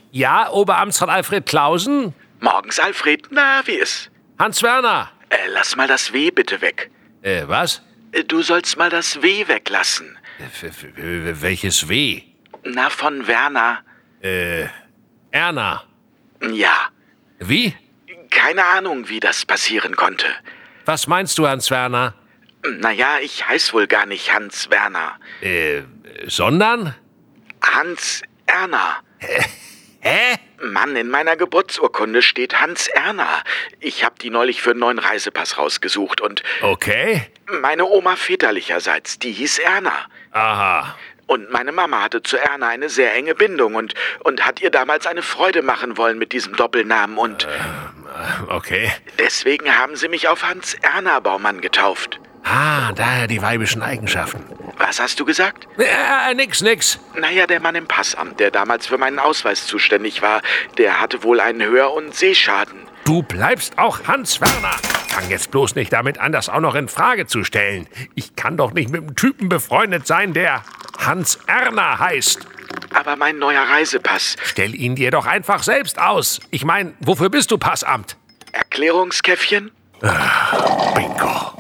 Ja, Oberamtsrat Alfred Clausen? Morgens, Alfred. Na, wie ist? Hans Werner? Lass mal das W bitte weg. Was? Du sollst mal das W weglassen. Welches W? Na, von Werner. Erna. Ja. Wie? Keine Ahnung, wie das passieren konnte. Was meinst du, Hans Werner? Naja, ich heiß wohl gar nicht Hans Werner. Sondern? Hans Erna. Hä? Mann, in meiner Geburtsurkunde steht Hans Erna. Ich hab die neulich für einen neuen Reisepass rausgesucht und... Okay. Meine Oma väterlicherseits, die hieß Erna. Aha. Und meine Mama hatte zu Erna eine sehr enge Bindung und hat ihr damals eine Freude machen wollen mit diesem Doppelnamen und... Okay. Deswegen haben sie mich auf Hans Erna Baumann getauft. Ah, daher die weibischen Eigenschaften. Was hast du gesagt? Nix. Naja, der Mann im Passamt, der damals für meinen Ausweis zuständig war, der hatte wohl einen Hör- und Sehschaden. Du bleibst auch Hans Werner. Fang jetzt bloß nicht damit an, das auch noch in Frage zu stellen. Ich kann doch nicht mit einem Typen befreundet sein, der Hans Erna heißt. Aber mein neuer Reisepass... Stell ihn dir doch einfach selbst aus. Ich meine, wofür bist du Passamt? Erklärungskäffchen? Bingo.